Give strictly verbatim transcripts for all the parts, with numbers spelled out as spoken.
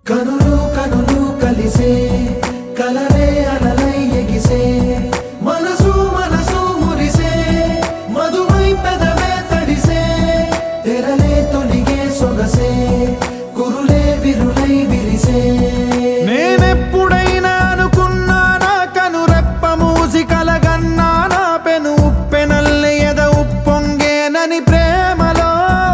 కనులు కనులు కలిసే కలలే అలలై ఎగిసే మనసు మనసు మురిసే మధువై పెదవే తడిసే తెరలే తొలిగే సొగసే కురులే విరులై విరిసే నేనెప్పుడైనా అనుకున్నానా కనురెప్ప మూసి కలగన్నానా పెను ఉప్పెనల్లె ఎద ఉప్పొంగేనని ప్రేమలో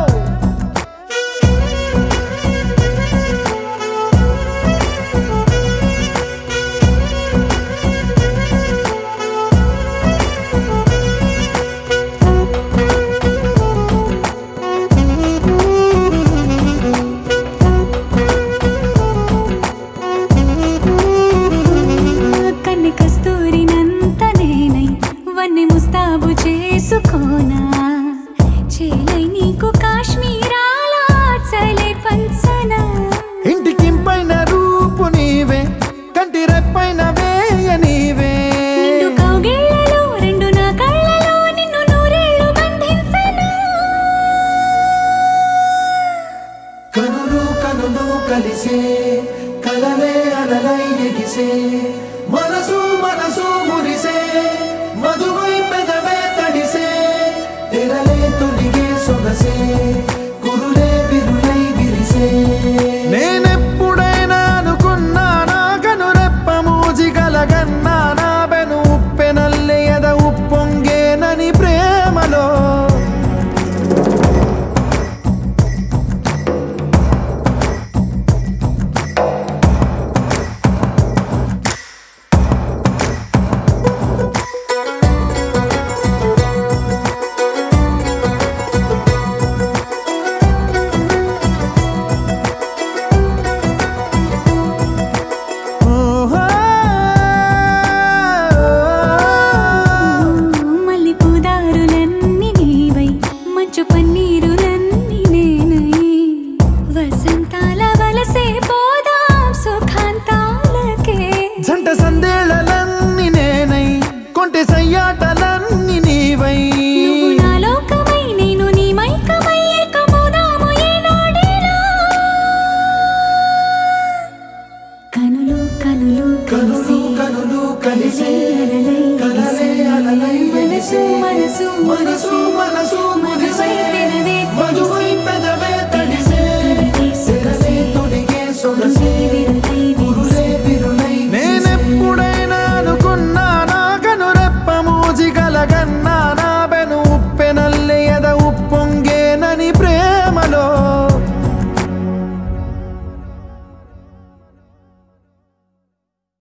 ముస్తాబు చేసుకోనా చేలై నీకు కాశ్మీరాల చలే పంచనా ఇంటికింపైన రూపు నీవే కంటి రెప్పైన వేయ నీవే నిండు కౌగిళ్ళలో రెండు నా కళ్ళలో నిన్ను నూరేళ్ళు బంధించనా కనులు కనులు కలిసే కలలే అలలై ఎగిసే మనసు మనసు మురిసే మధువై పెదవే తడిసే తెరలే తొలిగే సొగసే కురులే విరులై విరిసే నేనెప్పుడైనా అనుకున్నానా కనురెప్ప మూసి కలగన్నానా పెను ఉప్పెనల్లె ఎద ఉప్పొంగేనని ప్రేమలో పన్నీరులన్నీ నేనై వసంతాల వలసే పోదాం సుఖాంతాలకే జంట సందేళలన్నీ నేనై కొంటె సయ్యాటలన్నీ నీవై నువ్వు నా లోకమై నేను నీ మైకమై ఏకమౌదాము ఏనాడేలా కనులు కనులు కనులు కనులు కలిసే కలలే అలలై ఎగిసే మనసు మనసు మనసు